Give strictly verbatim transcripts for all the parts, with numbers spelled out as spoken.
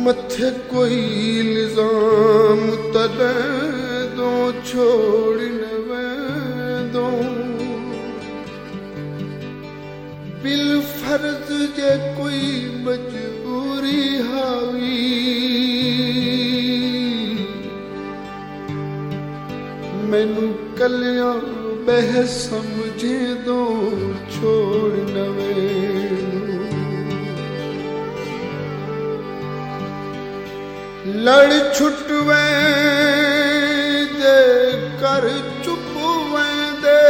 मथे कोई इल्जाम तले दो छोड़ न दो बिल फर्ज जे कोई मजबूरी हावी मैनू कलियां बह समझे दो छोड़ नवे लड़ छुट वेंदे कर चुप वेंदे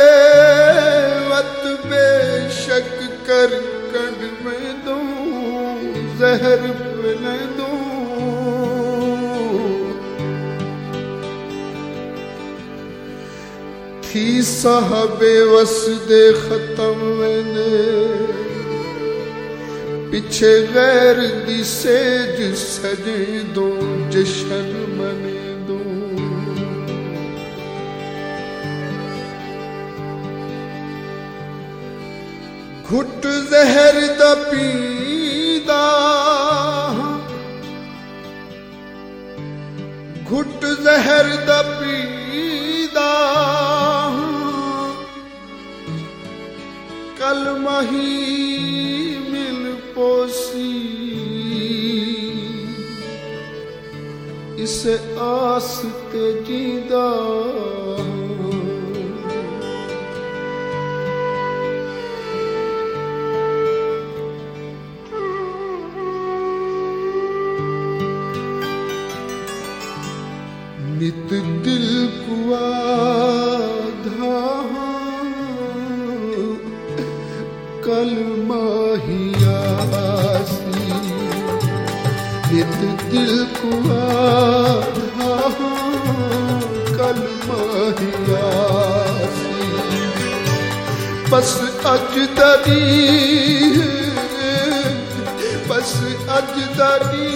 वत बेशक कर कढ वेंदो ज़हर पिलंदो थी साहबे वस दे ख़त्म वेंदे पिछे गैर दी सेज सजे दो जशन मने दो घुट जहर दा पीदा घुट जहर दा पीदा कल मही पोसी इस आस ते जीदा नित दिल कुआधा कल माहिया नित दिल कुआधा कल माहियासी बस अज दरी बस अज दरी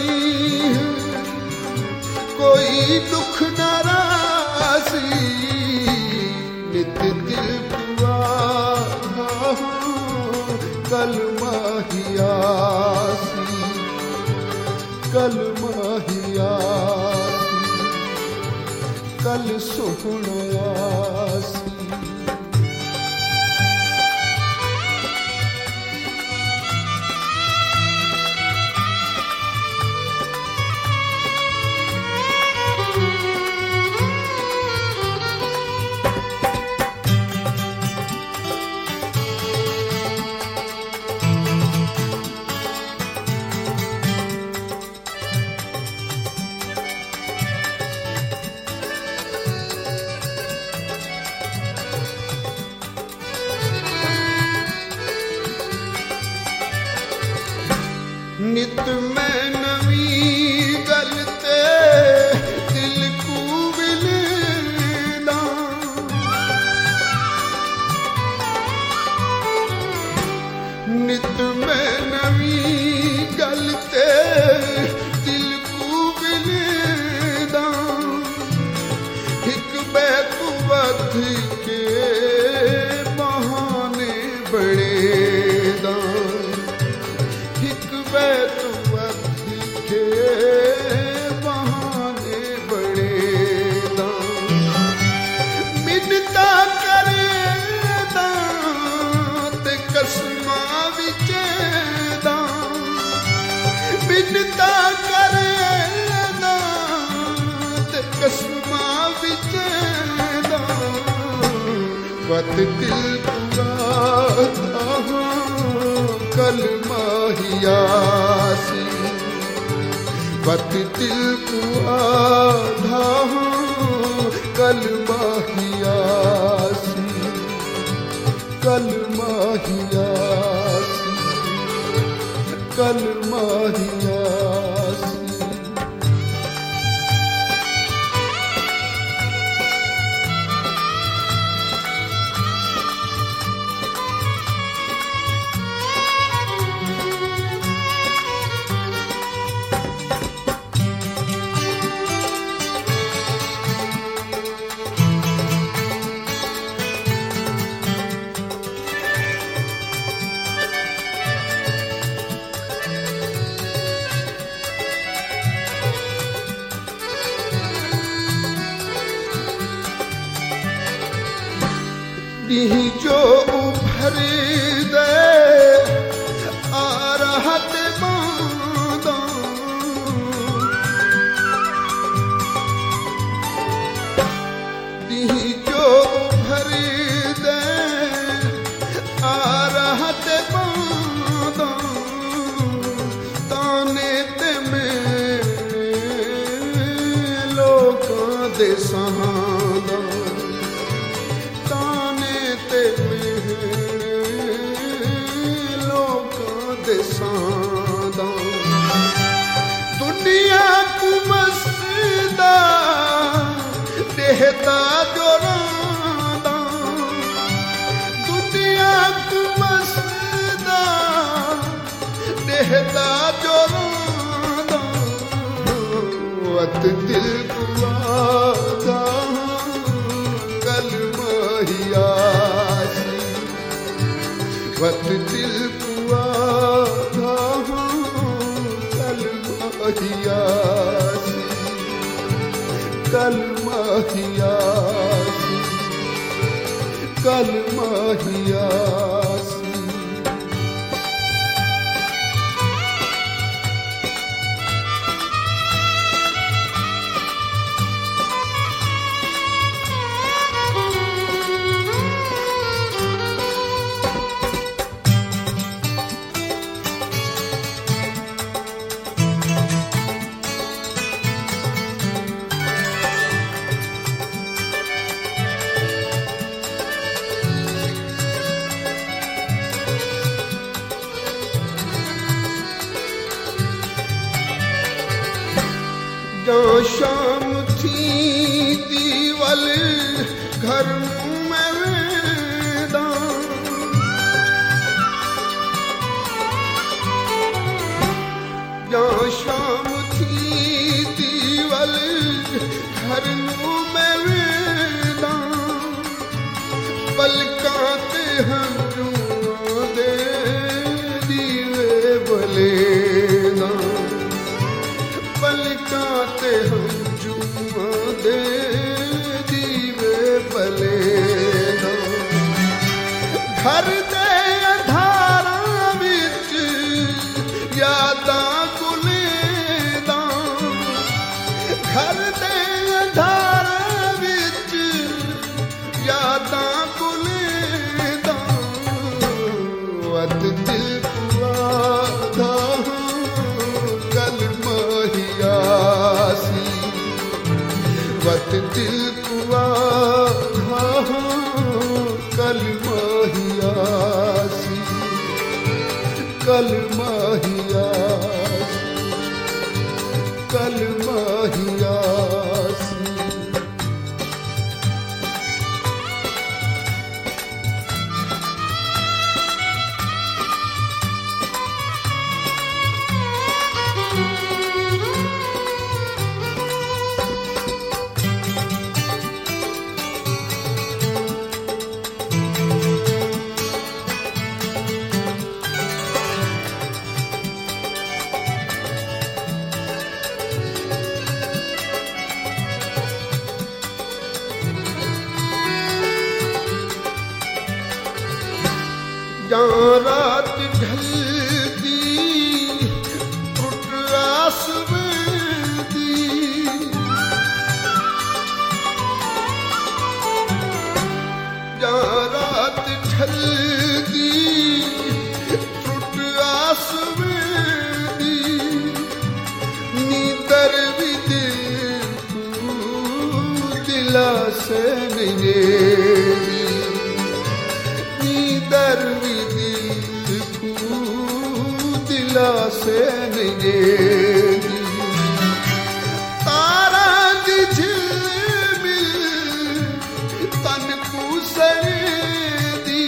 कोई दुख नारासी नित दिल कुआधा कल माहियासी कल माहियासी कल सोहणयासी नित मैं नवी गलते दिल को विलदा नित मैं नवी गलते दिल को विलदा एक बैकुवत के बहाने बड़े दा तू के बहाने बड़े मिन्नता करे ते कसमा विच मिन्नता करे ते कसमा विच वत दिल पुराता कल माहियासी वत दिल कुआधा कल माहियासी कल माहियासी कल माहियासी ॾींहुं जो उभरी दे आ रहा ते बांदा ॾींहुं जो उभरी दे आ रहा ते बांदा ताने ते में लोकां दे सहांदा ताने ते में लोकां दे सहांदा दुनिया को मस्दा देहता जोरांदा दुनिया को मस्दा देहता जोरांदा वत दिल कुआदा कल महियासी वत दिल कुआदा कल महियासी कल महियासी कल महियासी जहाँ शाम थी दीवल घर में वेदा जहाँ शाम थी दीवल घर में वेदा पलकाते हम जुआ दे दीवे बलेदा पलकाते हम जुआ दे दीवे बलेदा घर दे अंधारा विच यादां कुलेदा घर दे अंधारा विच यादां कुलेदा वत दिल कुआदा कल महियासी वत दिल कुआदा कल महियासी कल महियासी कल महियासी जहाँ रात ढलती टूट आसमांदी जहाँ रात ढलती टूट आसमांदी नींदर भी दिल दिला से मेरी नींदर भी दिला से निगेगी तारा दी झिलमिल तन को सरेदी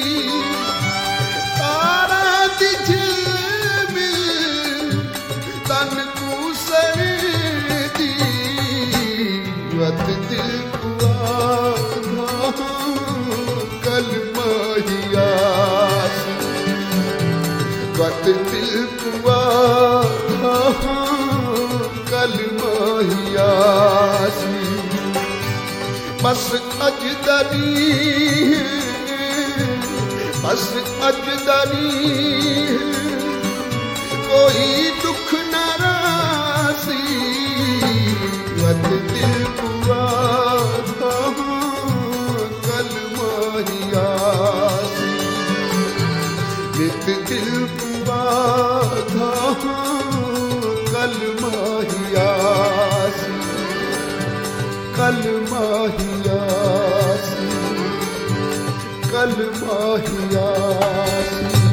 तारा दी झिलमिल तन को सरेदी वत दिल कुआदा कल महियासी वत दिल कुआदा कल महियासी बस अजदरी बस अजदनी कोई दुख नारासी वत दिल बुआ था कल माहियासी नित दिल बुआ था कल माहियासी कल माहियासी कल माहियासी